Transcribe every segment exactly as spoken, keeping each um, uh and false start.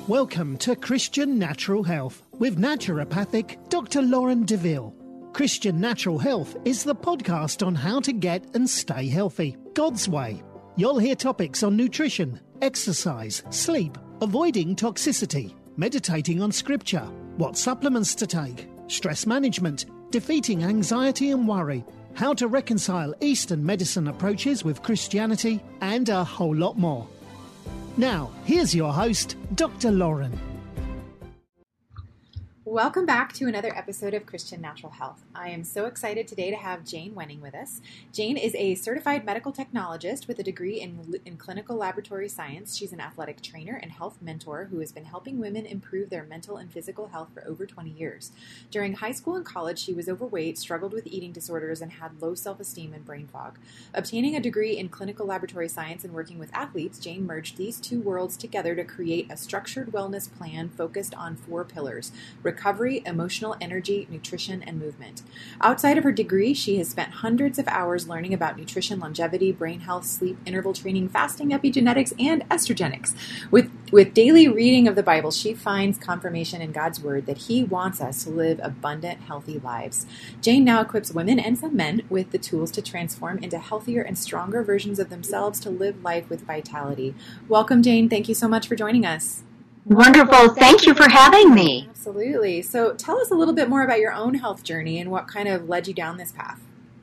Welcome to Christian Natural Health with naturopathic Doctor Lauren DeVille. Christian Natural Health is the podcast on how to get and stay healthy, God's way. You'll hear topics on nutrition, exercise, sleep, avoiding toxicity, meditating on scripture, what supplements to take, stress management, defeating anxiety and worry, how to reconcile Eastern medicine approaches with Christianity, and a whole lot more. Now, here's your host, Doctor Lauren. Welcome back to another episode of Christian Natural Health. I am so excited today to have Jane Wenning with us. Jane is a certified medical technologist with a degree in, in clinical laboratory science. She's an athletic trainer and health mentor who has been helping women improve their mental and physical health for over twenty years. During high school and college, she was overweight, struggled with eating disorders, and had low self-esteem and brain fog. Obtaining a degree in clinical laboratory science and working with athletes, Jane merged these two worlds together to create a structured wellness plan focused on four pillars: recovery, emotional energy, nutrition, and movement. Outside of her degree, she has spent hundreds of hours learning about nutrition, longevity, brain health, sleep, interval training, fasting, epigenetics, and estrogenics. With, with daily reading of the Bible, she finds confirmation in God's Word that He wants us to live abundant, healthy lives. Jane now equips women and some men with the tools to transform into healthier and stronger versions of themselves to live life with vitality. Welcome, Jane. Thank you so much for joining us. Wonderful. Thank you for having me. Absolutely. So tell us a little bit more about your own health journey and what kind of led you down this path.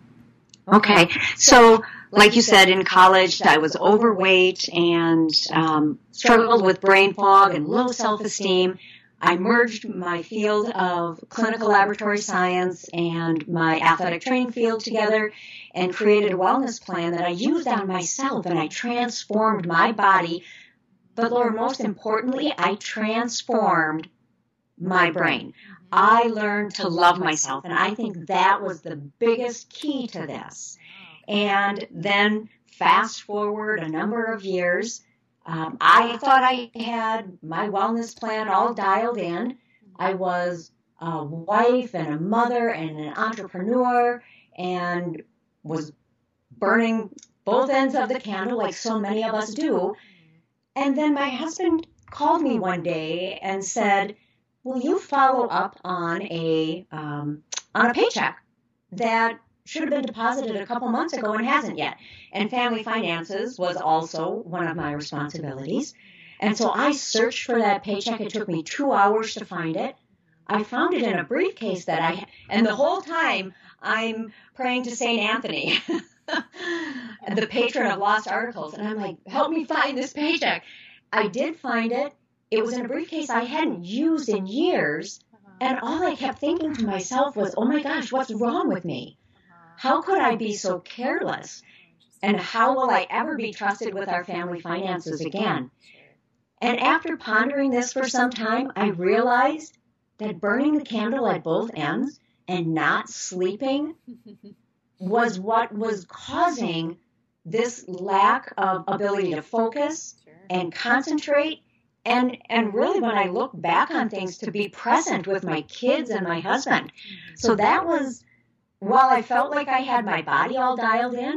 Okay. So, like you said, in college, I was overweight and um, struggled with brain fog and low self-esteem. I merged my field of clinical laboratory science and my athletic training field together and created a wellness plan that I used on myself, and I transformed my body. But, Laura, most importantly, I transformed my brain. I learned to love myself, and I think that was the biggest key to this. And then fast forward a number of years, um, I thought I had my wellness plan all dialed in. I was a wife and a mother and an entrepreneur and was burning both ends of the candle like so many of us do. And then my husband called me one day and said, "Will you follow up on a um, on a paycheck that should have been deposited a couple months ago and hasn't yet?" And family finances was also one of my responsibilities. And so I searched for that paycheck. It took me two hours to find it. I found it in a briefcase that I, and the whole time I'm praying to Saint Anthony, the patron of lost articles, and I'm like, help me find this paycheck. I did find it. It was in a briefcase I hadn't used in years, and all I kept thinking to myself was, oh my gosh, what's wrong with me? How could I be so careless? And how will I ever be trusted with our family finances again? And after pondering this for some time, I realized that burning the candle at both ends and not sleeping was what was causing this lack of ability to focus and concentrate, and and really, when I look back on things, to be present with my kids and my husband. So that was, while I felt like I had my body all dialed in,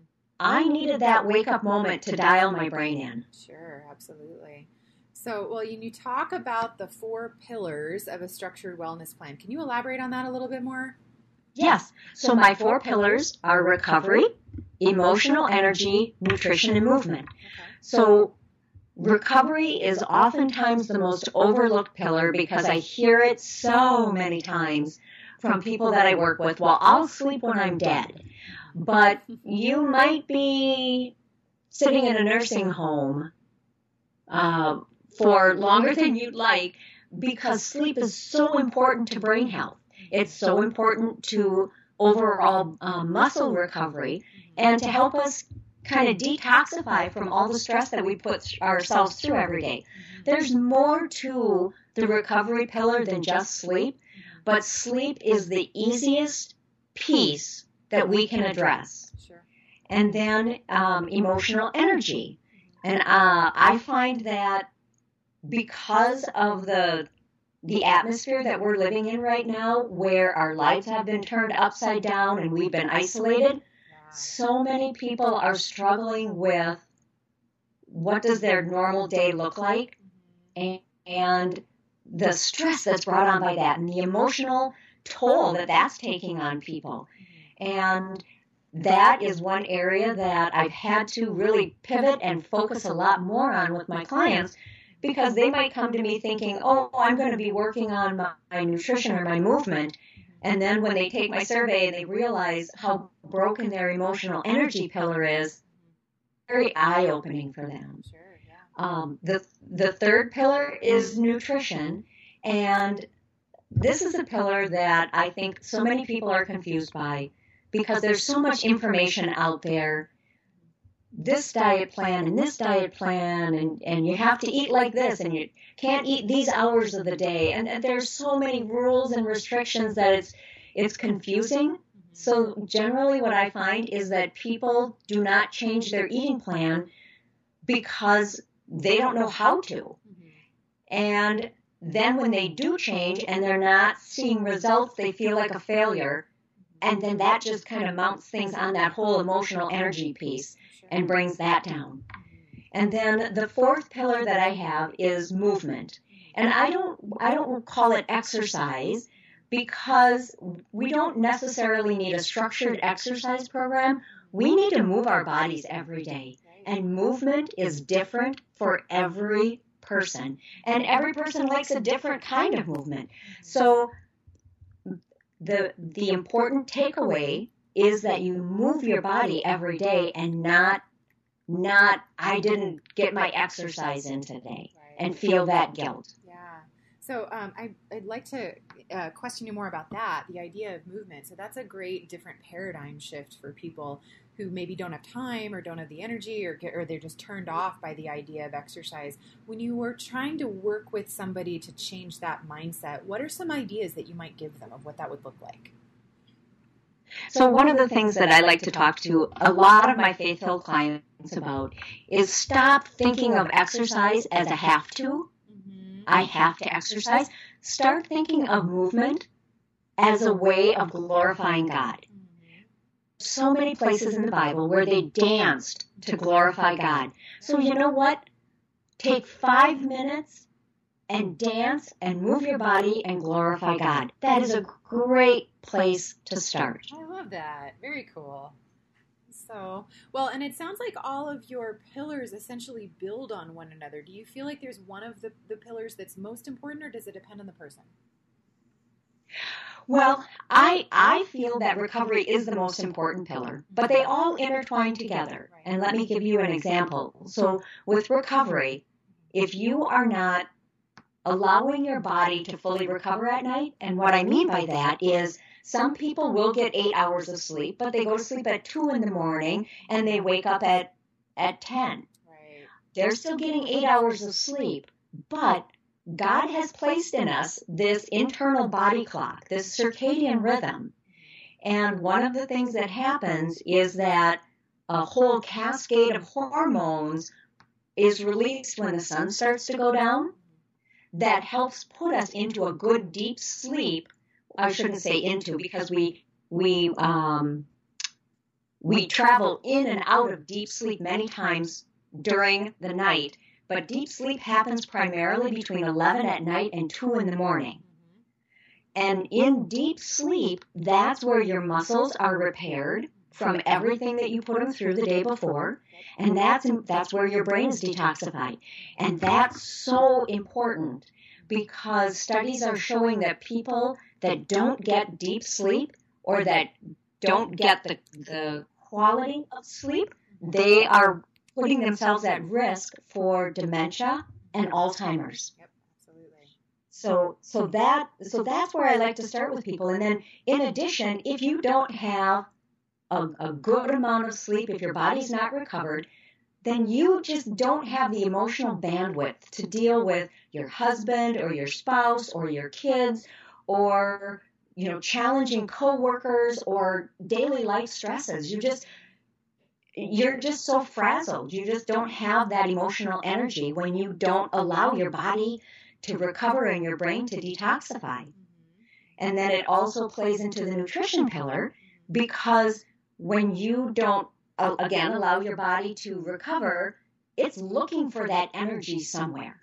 I needed that wake-up moment to dial my brain in. Sure, absolutely. So, well, you, you talk about the four pillars of a structured wellness plan. Can you elaborate on that a little bit more? Yes. So my four pillars are recovery, emotional energy, nutrition, and movement. Okay. So recovery is oftentimes the most overlooked pillar because I hear it so many times from people that I work with. Well, I'll sleep when I'm dead. But you might be sitting in a nursing home uh, for longer than you'd like because sleep is so important to brain health. It's so important to overall uh, muscle recovery and to help us kind of detoxify from all the stress that we put ourselves through every day. There's more to the recovery pillar than just sleep, but sleep is the easiest piece that we can address. Sure. And then um, emotional energy. And uh, I find that because of the the atmosphere that we're living in right now, where our lives have been turned upside down and we've been isolated, so many people are struggling with what does their normal day look like, and, and the stress that's brought on by that and the emotional toll that that's taking on people. And that is one area that I've had to really pivot and focus a lot more on with my clients, because they might come to me thinking, oh, I'm going to be working on my, my nutrition or my movement. And then when they take my survey, they realize how broken their emotional energy pillar is. Very eye-opening for them. Sure, yeah. Um, the the third pillar is nutrition, and this is a pillar that I think so many people are confused by, because there's so much information out there. This diet plan and this diet plan, and, and you have to eat like this, and you can't eat these hours of the day, and, and there's so many rules and restrictions that it's it's confusing. So generally what I find is that people do not change their eating plan because they don't know how to. Mm-hmm. And then when they do change and they're not seeing results, they feel like a failure. And then that just kind of mounts things on that whole emotional energy piece and brings that down. And then the fourth pillar that I have is movement. And I don't I don't call it exercise, because we don't necessarily need a structured exercise program. We need to move our bodies every day. And movement is different for every person. And every person likes a different kind of movement. So the the important takeaway is that you move your body every day, and not not I didn't get my exercise in today and feel that guilt. Yeah. So um, I, I'd like to uh, question you more about that, the idea of movement. So that's a great different paradigm shift for people who maybe don't have time or don't have the energy, or get, or they're just turned off by the idea of exercise. When you were trying to work with somebody to change that mindset, what are some ideas that you might give them of what that would look like? So one of the things that I like to talk to a lot of my faith-filled clients about is stop thinking of exercise as a have to. Mm-hmm. I have to exercise. Start thinking of movement as a way of glorifying God. Mm-hmm. So many places in the Bible where they danced to glorify God. So you know what? Take five minutes and dance and move your body and glorify God. That is a great place to start. I love that. Very cool. So, well, and it sounds like all of your pillars essentially build on one another. Do you feel like there's one of the, the pillars that's most important, or does it depend on the person? Well, I I feel that recovery is the most important pillar, but they all intertwine together. And let me give you an example. So with recovery, if you are not allowing your body to fully recover at night, and what I mean by that is some people will get eight hours of sleep, but they go to sleep at two in the morning and they wake up at, at ten. Right. They're still getting eight hours of sleep, but God has placed in us this internal body clock, this circadian rhythm. And one of the things that happens is that a whole cascade of hormones is released when the sun starts to go down that helps put us into a good deep sleep. I shouldn't say into, because we we um, we travel in and out of deep sleep many times during the night. But deep sleep happens primarily between eleven at night and two in the morning. And in deep sleep, that's where your muscles are repaired from everything that you put them through the day before. And that's that's where your brain is detoxified. And that's so important, because studies are showing that people that don't get deep sleep, or that don't get the, the quality of sleep, they are putting themselves at risk for dementia and Alzheimer's. Yep, absolutely. So, so that, so that's where I like to start with people. And then, in addition, if you don't have a, a good amount of sleep, if your body's not recovered, then you just don't have the emotional bandwidth to deal with your husband or your spouse or your kids, or, you know, challenging coworkers or daily life stresses. You just, you're just so frazzled. You just don't have that emotional energy when you don't allow your body to recover and your brain to detoxify. Mm-hmm. And then it also plays into the nutrition pillar, because when you don't, uh, again, allow your body to recover, it's looking for that energy somewhere. Mm-hmm.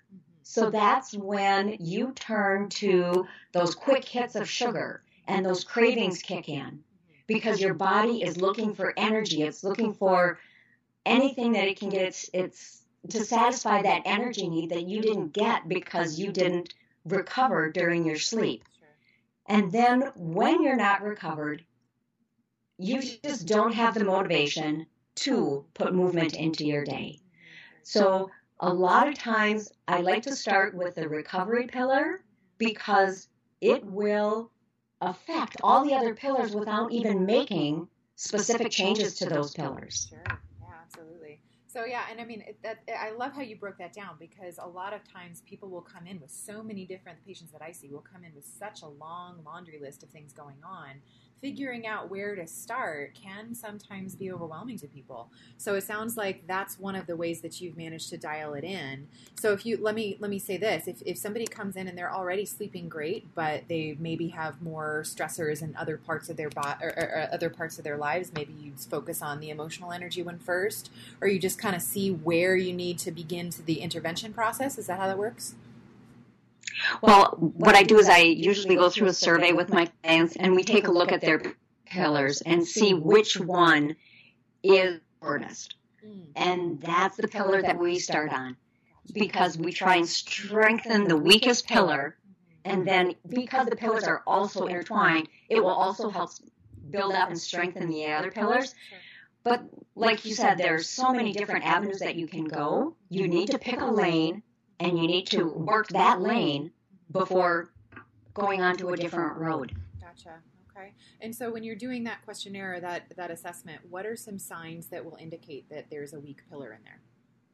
So that's when you turn to those quick hits of sugar and those cravings kick in because your body is looking for energy. It's looking for anything that it can get. It's, it's to satisfy that energy need that you didn't get because you didn't recover during your sleep. And then when you're not recovered, you just don't have the motivation to put movement into your day. So a lot of times I like to start with the recovery pillar because it will affect all the other pillars without even making specific changes to those pillars. Sure. Yeah, absolutely. So yeah, and I mean, it, that I love how you broke that down because a lot of times people will come in with so many different, the patients that I see will come in with such a long laundry list of things going on. Figuring out where to start can sometimes be overwhelming to people. So it sounds like that's one of the ways that you've managed to dial it in. So if you, let me, let me say this, if, if somebody comes in and they're already sleeping great, but they maybe have more stressors in other parts of their body or, or, or other parts of their lives, maybe you focus on the emotional energy one first, or you just kind of see where you need to begin to the intervention process. Is that how that works? Well, what I do is I usually go through a survey with my clients and we take a look at their pillars and see which one is hardest. And that's the pillar that we start on because we try and strengthen the weakest pillar. And then because the pillars are also intertwined, it will also help build up and strengthen the other pillars. But like you said, there's so many different avenues that you can go. You need to pick a lane and you need to work that lane before going on to a different road. Gotcha. Okay. And so when you're doing that questionnaire, that, that assessment, what are some signs that will indicate that there's a weak pillar in there?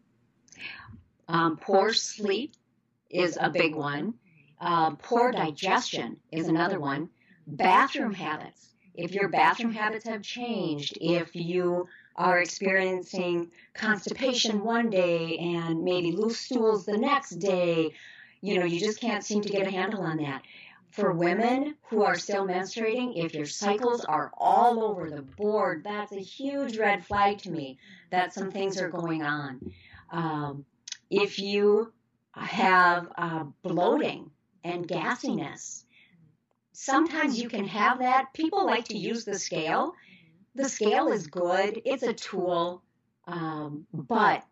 Um, poor sleep is a big one. Um, poor digestion is another one. Bathroom habits. If your bathroom habits have changed, if you are experiencing constipation one day and maybe loose stools the next day, you know, you just can't seem to get a handle on that. For women who are still menstruating, if your cycles are all over the board, that's a huge red flag to me that some things are going on. Um, if you have uh, bloating and gassiness, sometimes you can have that. People like to use the scale. The scale is good. It's a tool. Um, but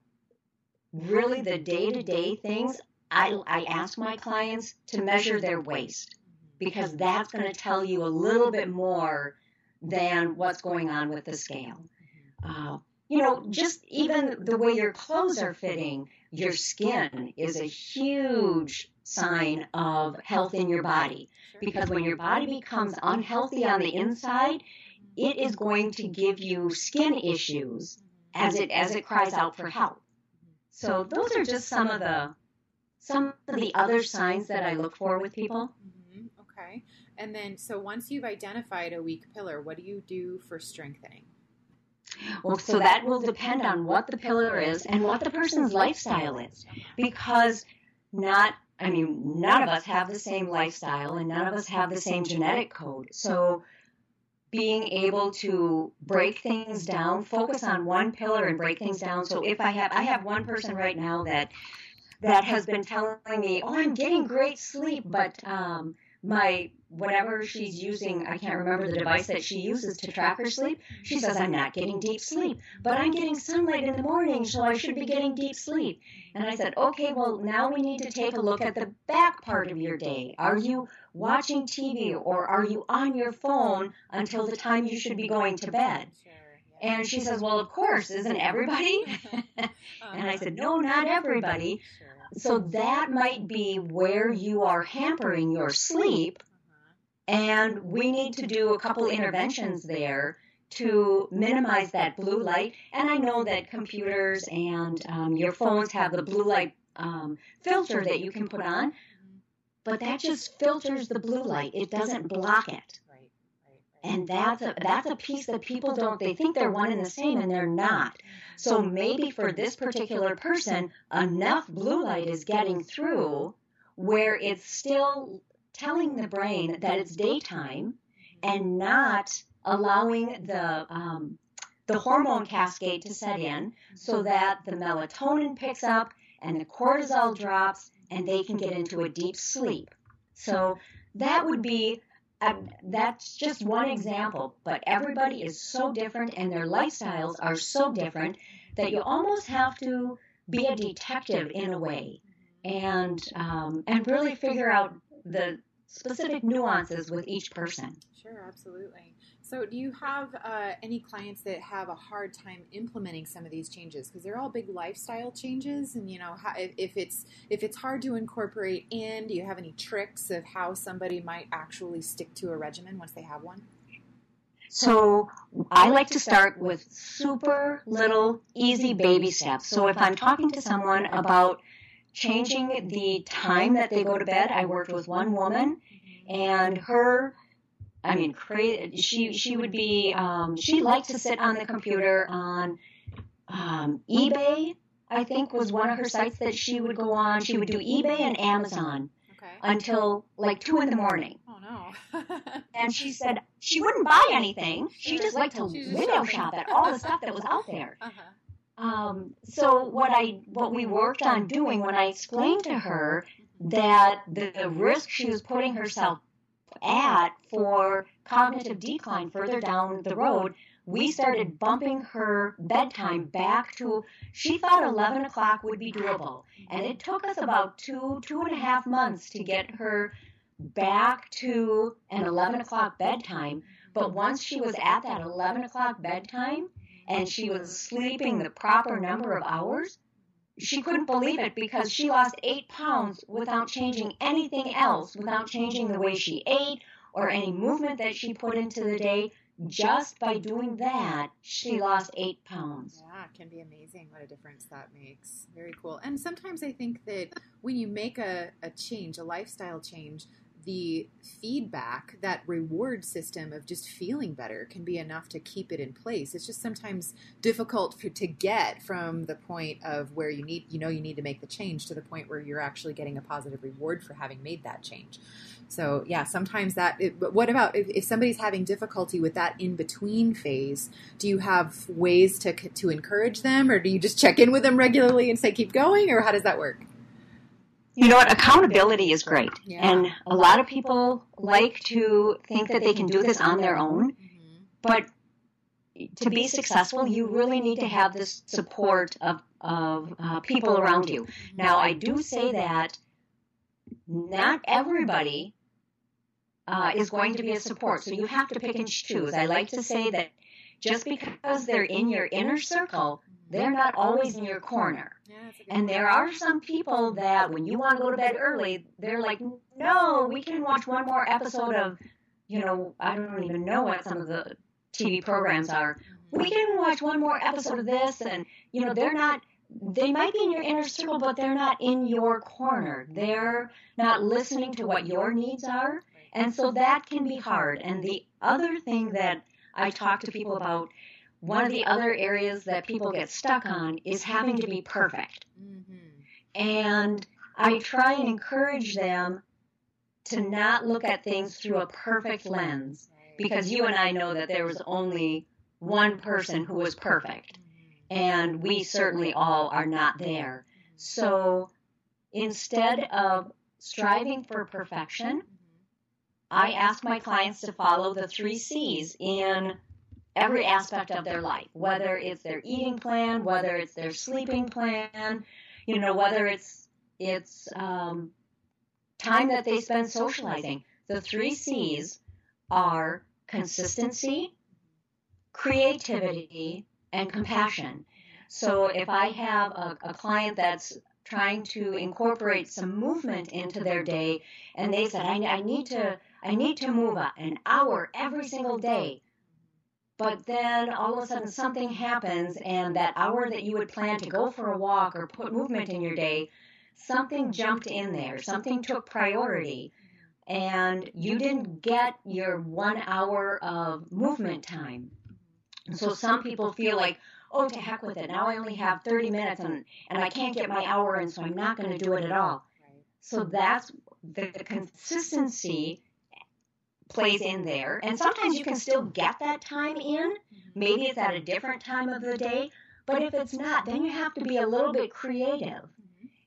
really the day-to-day things, I, I ask my clients to measure their waist because that's going to tell you a little bit more than what's going on with the scale. Uh, you know, just even the way your clothes are fitting, your skin is a huge sign of health in your body because when your body becomes unhealthy on the inside, it is going to give you skin issues as it as it cries out for help. So those are just some of the some of the other signs that I look for with people. Mm-hmm. Okay. And then, so once you've identified a weak pillar, what do you do for strengthening? Well, so that will depend on what the pillar is and what the person's lifestyle is. Because not, I mean, none of us have the same lifestyle and none of us have the same genetic code. So being able to break things down, focus on one pillar and break things down. So if I have, I have one person right now that that has been telling me, oh, I'm getting great sleep, but um, my, whatever she's using, I can't remember the device that she uses to track her sleep. She says, I'm not getting deep sleep, but I'm getting sunlight in the morning, so I should be getting deep sleep. And I said, okay, well, now we need to take a look at the back part of your day. Are you watching T V or are you on your phone until the time you should be going to bed? And she says, well, of course, isn't everybody? And I said, no, not everybody. So that might be where you are hampering your sleep. And we need to do a couple interventions there to minimize that blue light. And I know that computers and um, your phones have the blue light um, filter that you can put on. But that just filters the blue light. It doesn't block it. And that's a, that's a piece that people don't, they think they're one and the same, and they're not. So maybe for this particular person, enough blue light is getting through where it's still telling the brain that it's daytime and not allowing the um, the hormone cascade to set in so that the melatonin picks up and the cortisol drops and they can get into a deep sleep. So that would be, uh, that's just one example, but everybody is so different and their lifestyles are so different that you almost have to be a detective in a way and um, and really figure out the specific nuances with each person. Sure, absolutely. So do you have uh, any clients that have a hard time implementing some of these changes? Because they're all big lifestyle changes, and you know, how, if it's if it's hard to incorporate in, do you have any tricks of how somebody might actually stick to a regimen once they have one? So I like to start with super little, easy baby steps. So if I'm talking to someone about changing the time that they go to bed, I worked with one woman, and her, I mean, cra- she she would be, um, she liked to sit on the computer on um, eBay, I think was one of her sites that she would go on. She would do eBay and Amazon Okay. until like two in the morning. Oh, no. And she said she wouldn't buy anything. She just liked to She's just window shopping. shop at all the stuff that was out there. Uh-huh. Um, so what I what we worked on doing when I explained to her that the, the risk she was putting herself at for cognitive decline further down the road, we started bumping her bedtime back to, she thought eleven o'clock would be doable. And it took us about two, two and a half months to get her back to an eleven o'clock bedtime. But once she was at that eleven o'clock bedtime and she was sleeping the proper number of hours, she couldn't believe it because she lost eight pounds without changing anything else, without changing the way she ate or any movement that she put into the day. Just by doing that, she lost eight pounds. Yeah, it can be amazing what a difference that makes. Very cool. And sometimes I think that when you make a, a change, a lifestyle change, the feedback, that reward system of just feeling better can be enough to keep it in place. It's just sometimes difficult for, to get from the point of where you need, you know, you need to make the change to the point where you're actually getting a positive reward for having made that change. So yeah, sometimes that, it, but what about if, if somebody's having difficulty with that in-between phase, do you have ways to to encourage them, or do you just check in with them regularly and say, keep going, or how does that work? You know what? Accountability is great. Yeah. And a lot of people like to think that they can do this on their own. Mm-hmm. But to be successful, you really need to have this support of, of uh, people around you. Now, I do say that not everybody uh, is going to be a support. So you have to pick and choose. I like to say that just because they're in your inner circle, they're not always in your corner. Yeah, that's a good And point. there are some people that when you want to go to bed early, they're like, no, we can watch one more episode of, you know, I don't even know what some of the T V programs are. We can watch one more episode of this. And, you know, they're not, they might be in your inner circle, but they're not in your corner. They're not listening to what your needs are. And so that can be hard. And the other thing that I talk to people about, one of the other areas that people get stuck on is having to be perfect. Mm-hmm. And I try and encourage them to not look at things through a perfect lens, because you and I know that there was only one person who was perfect, and we certainly all are not there. So instead of striving for perfection, I ask my clients to follow the three C's in every aspect of their life, whether it's their eating plan, whether it's their sleeping plan, you know, whether it's it's um, time that they spend socializing. The three C's are consistency, creativity, and compassion. So if I have a, a client that's trying to incorporate some movement into their day, and they said, I, I need to I need to move an hour every single day, but then all of a sudden something happens, and that hour that you would plan to go for a walk or put movement in your day, something jumped in there, something took priority, and you didn't get your one hour of movement time. So some people feel like, oh, to heck with it, now I only have thirty minutes, and, and I can't get my hour in, so I'm not going to do it at all. So that's the, the consistency plays in there. And sometimes you can still get that time in. Maybe it's at a different time of the day. But if it's not, then you have to be a little bit creative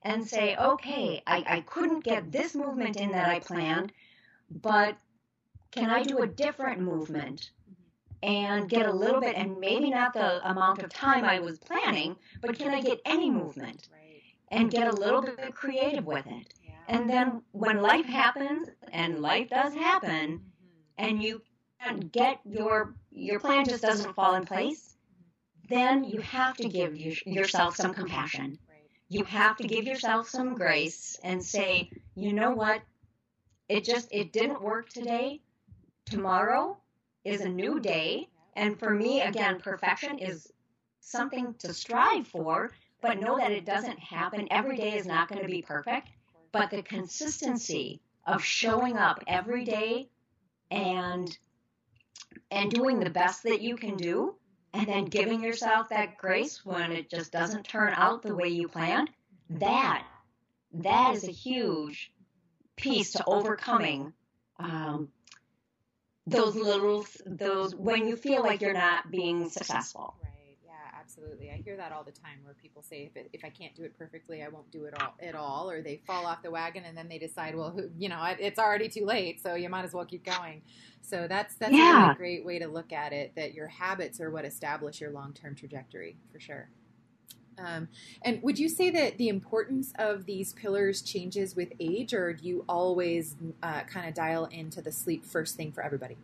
and say, okay, I, I couldn't get this movement in that I planned, but can I do a different movement and get a little bit, and maybe not the amount of time I was planning, but can I get any movement and get a little bit creative with it? And then when life happens, and life does happen, and you can't get your, your plan just doesn't fall in place, then you have to give your, yourself some compassion. You have to give yourself some grace and say, you know what, it just, it didn't work today. Tomorrow is a new day. And for me, again, perfection is something to strive for, but know that it doesn't happen. Every day is not going to be perfect, but the consistency of showing up every day and and doing the best that you can do, and then giving yourself that grace when it just doesn't turn out the way you planned, that that is a huge piece to overcoming um, those little, those, when you feel like you're not being successful. Right. Yeah, absolutely. I hear that all the time where people say, if, it, if I can't do it perfectly, I won't do it all at all, or they fall off the wagon and then they decide, well, you know, it's already too late, so you might as well keep going. So that's, that's yeah. a really great way to look at it, that your habits are what establish your long-term trajectory, for sure. Um, and would you say that the importance of these pillars changes with age, or do you always uh, kind of dial into the sleep first thing for everybody?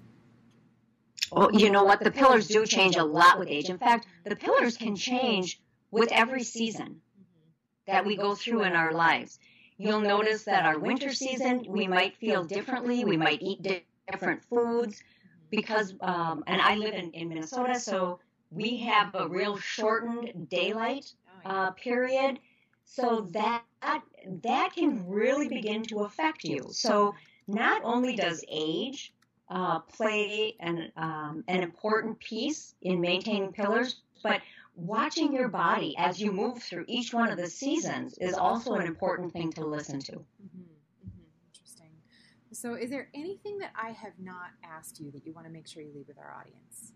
Well, you know what? The pillars do change a lot with age. In fact, the pillars can change with every season that we go through in our lives. You'll notice that our winter season, we might feel differently. We might eat different foods because, um, and I live in, in Minnesota, so we have a real shortened daylight uh, period. So that, that can really begin to affect you. So not only does age uh, play an, um, an important piece in maintaining pillars, but watching your body as you move through each one of the seasons is also an important thing to listen to. Mm-hmm. Mm-hmm. Interesting. So is there anything that I have not asked you that you want to make sure you leave with our audience?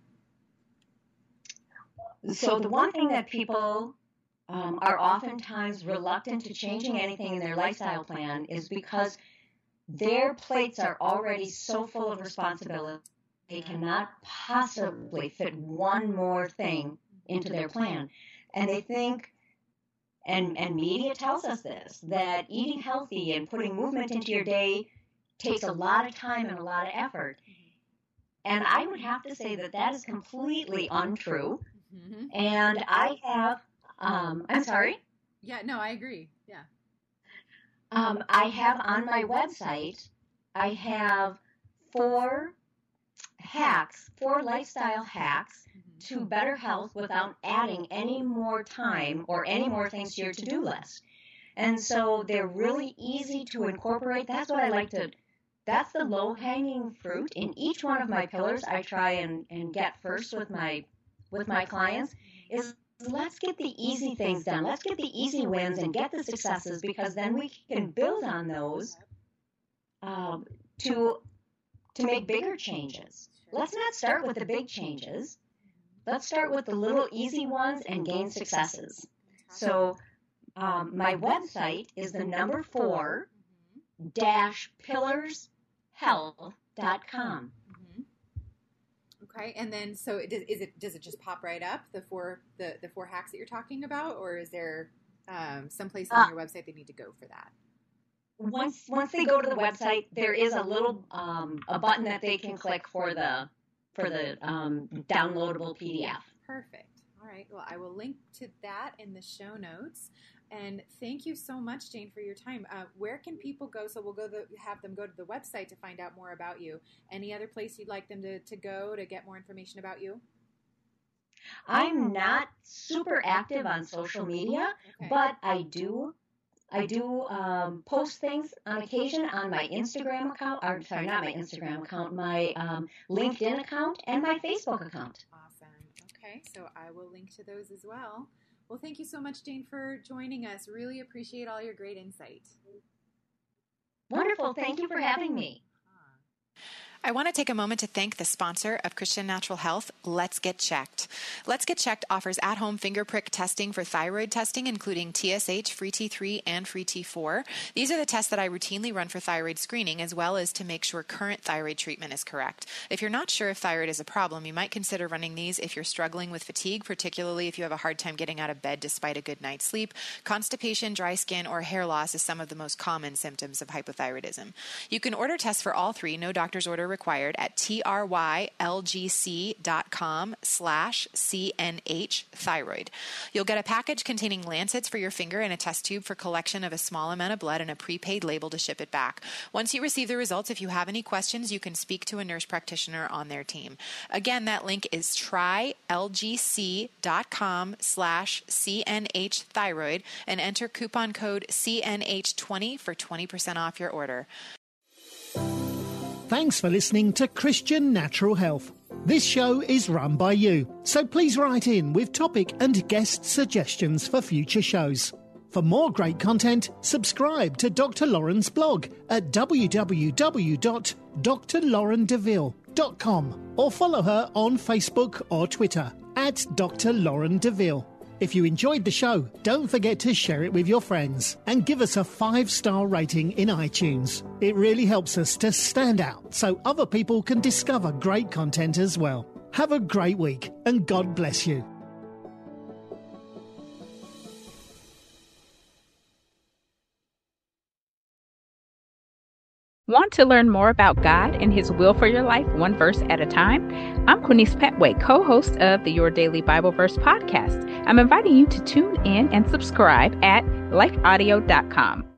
So the one thing that people um, are oftentimes reluctant to changing anything in their lifestyle plan is because their plates are already so full of responsibility, they cannot possibly fit one more thing into their plan. And they think, and, and media tells us this, that eating healthy and putting movement into your day takes a lot of time and a lot of effort. And I would have to say that that is completely untrue. Mm-hmm. And I have, um, I'm sorry? Yeah, no, I agree. Yeah. Um, I have on my website, I have four hacks, four lifestyle hacks mm-hmm. to better health without adding any more time or any more things to your to-do list. And so they're really easy to incorporate. That's what I like to, that's the low-hanging fruit. In each one of my pillars, I try and, and get first with my with my clients is let's get the easy things done. Let's get the easy wins and get the successes, because then we can build on those um, to to make bigger changes. Let's not start with the big changes. Let's start with the little easy ones and gain successes. So um, my website is the number four dash pillars health dot com. Okay, and then so it does, is it does it just pop right up, the four the, the four hacks that you're talking about, or is there um, someplace on uh, your website they need to go for that? Once once they go to the website, there is a little um, a button that they can click for the for the um, downloadable P D F. Perfect. All right. Well, I will link to that in the show notes. And thank you so much, Jane, for your time. Uh, where can people go? So we'll go the, have them go to the website to find out more about you. Any other place you'd like them to, to go to get more information about you? I'm not super active on social media, okay. but I do I do um, post things on occasion on my Instagram account, or sorry, not my Instagram account, my um, LinkedIn account and my Facebook account. Awesome. Okay, so I will link to those as well. Well, thank you so much, Jane, for joining us. Really appreciate all your great insight. Wonderful. Thank you for having me. I want to take a moment to thank the sponsor of Christian Natural Health, Let's Get Checked. Let's Get Checked offers at-home finger prick testing for thyroid testing, including T S H, free T three, and free T four. These are the tests that I routinely run for thyroid screening, as well as to make sure current thyroid treatment is correct. If you're not sure if thyroid is a problem, you might consider running these if you're struggling with fatigue, particularly if you have a hard time getting out of bed despite a good night's sleep. Constipation, dry skin, or hair loss is some of the most common symptoms of hypothyroidism. You can order tests for all three, no doctor's order required, at trylgc.com slash CNH thyroid. You'll get a package containing lancets for your finger and a test tube for collection of a small amount of blood and a prepaid label to ship it back. Once you receive the results, if you have any questions, you can speak to a nurse practitioner on their team. Again, that link is trylgc.com slash CNH thyroid and enter coupon code C N H twenty for twenty percent off your order. Thanks for listening to Christian Natural Health. This show is run by you, so please write in with topic and guest suggestions for future shows. For more great content, subscribe to Doctor Lauren's blog at w w w dot d r lauren deville dot com or follow her on Facebook or Twitter at Doctor Lauren Deville. If you enjoyed the show, don't forget to share it with your friends and give us a five-star rating in iTunes. It really helps us to stand out so other people can discover great content as well. Have a great week and God bless you. Want to learn more about God and His will for your life, one verse at a time? I'm Quinice Petway, co-host of the Your Daily Bible Verse podcast. I'm inviting you to tune in and subscribe at life audio dot com.